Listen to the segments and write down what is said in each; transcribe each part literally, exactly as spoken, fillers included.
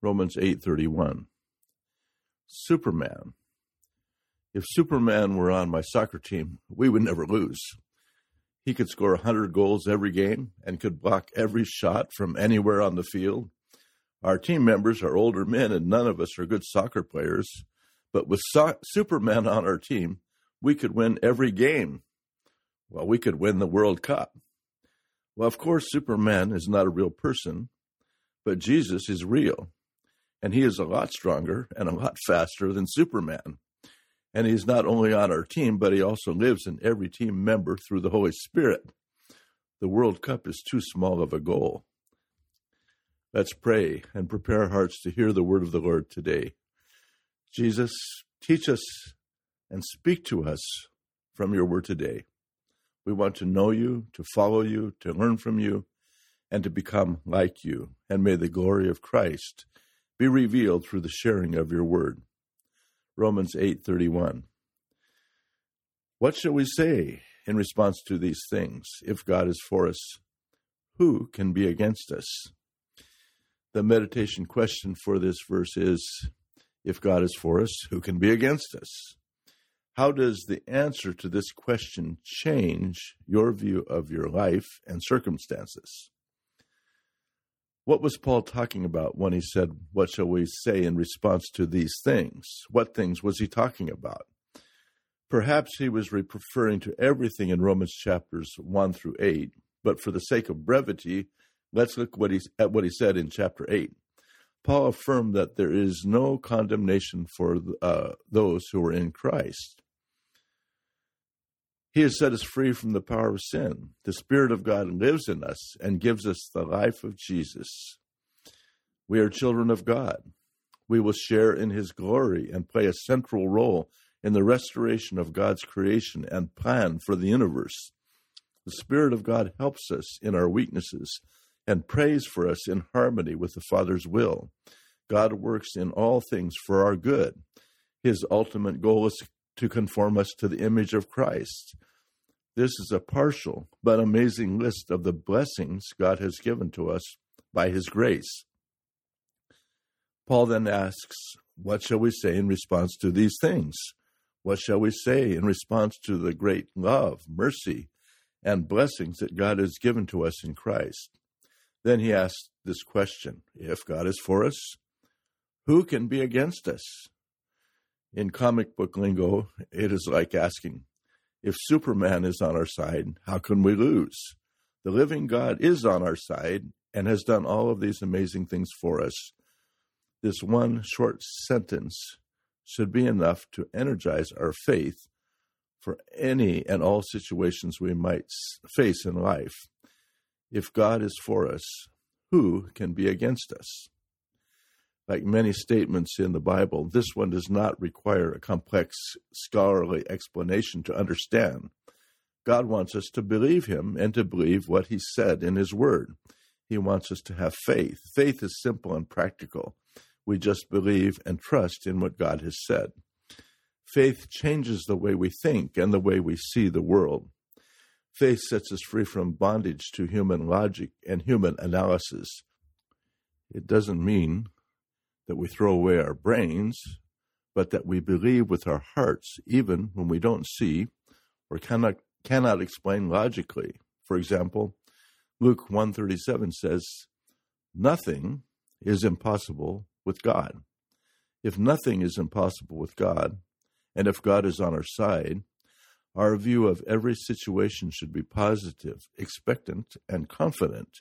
Romans eight thirty-one. Superman. If Superman were on my soccer team, we would never lose. He could score one hundred goals every game and could block every shot from anywhere on the field. Our team members are older men, and none of us are good soccer players. But with so- Superman on our team, we could win every game. Well, we could win the World Cup. Well, of course, Superman is not a real person, but Jesus is real. And he is a lot stronger and a lot faster than Superman. And he's not only on our team, but he also lives in every team member through the Holy Spirit. The World Cup is too small of a goal. Let's pray and prepare our hearts to hear the word of the Lord today. Jesus, teach us and speak to us from your word today. We want to know you, to follow you, to learn from you, and to become like you. And may the glory of Christ be revealed through the sharing of your word. Romans eight thirty-one. What shall we say in response to these things? If God is for us, who can be against us? The meditation question for this verse is, if God is for us, who can be against us? How does the answer to this question change your view of your life and circumstances? What was Paul talking about when he said, what shall we say in response to these things? What things was he talking about? Perhaps he was referring to everything in Romans chapters one through eight, but for the sake of brevity, let's look what he, at what he said in chapter eight. Paul affirmed that there is no condemnation for uh, those who are in Christ. He has set us free from the power of sin. The Spirit of God lives in us and gives us the life of Jesus. We are children of God. We will share in his glory and play a central role in the restoration of God's creation and plan for the universe. The Spirit of God helps us in our weaknesses and prays for us in harmony with the Father's will. God works in all things for our good. His ultimate goal is to conform us to the image of Christ. This is a partial but amazing list of the blessings God has given to us by his grace. Paul then asks, what shall we say in response to these things? What shall we say in response to the great love, mercy, and blessings that God has given to us in Christ? Then he asks this question, if God is for us, who can be against us? In comic book lingo, it is like asking, if Superman is on our side, how can we lose? The living God is on our side and has done all of these amazing things for us. This one short sentence should be enough to energize our faith for any and all situations we might face in life. If God is for us, who can be against us? Like many statements in the Bible, this one does not require a complex scholarly explanation to understand. God wants us to believe him and to believe what he said in his word. He wants us to have faith. Faith is simple and practical. We just believe and trust in what God has said. Faith changes the way we think and the way we see the world. Faith sets us free from bondage to human logic and human analysis. It doesn't mean that we throw away our brains, but that we believe with our hearts, even when we don't see or cannot cannot explain logically. For example, Luke one thirty-seven says, nothing is impossible with God. If nothing is impossible with God, and if God is on our side, our view of every situation should be positive, expectant, and confident.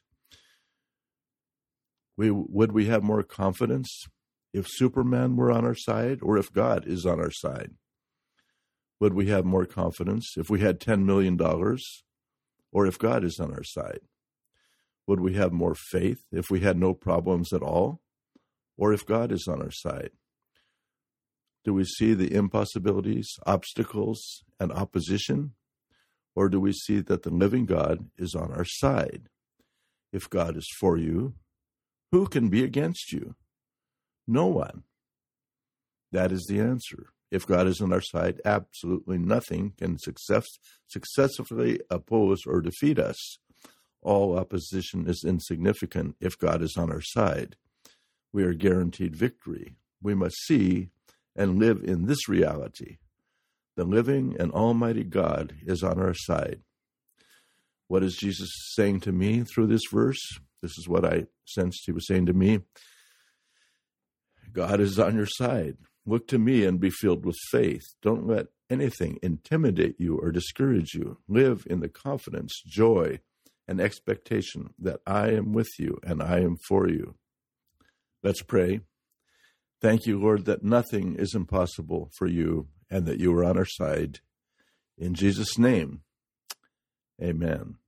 We, would we have more confidence if Superman were on our side or if God is on our side? Would we have more confidence if we had ten million dollars or if God is on our side? Would we have more faith if we had no problems at all or if God is on our side? Do we see the impossibilities, obstacles, and opposition? Or do we see that the living God is on our side? If God is for you, who can be against you? No one. That is the answer. If God is on our side, absolutely nothing can success, successfully oppose or defeat us. All opposition is insignificant if God is on our side. we are guaranteed victory. We must see and live in this reality. The living and almighty God is on our side. What is Jesus saying to me through this verse? This is what I sensed he was saying to me. God is on your side. Look to me and be filled with faith. Don't let anything intimidate you or discourage you. Live in the confidence, joy, and expectation that I am with you and I am for you. Let's pray. Thank you, Lord, that nothing is impossible for you and that you are on our side. In Jesus' name, amen.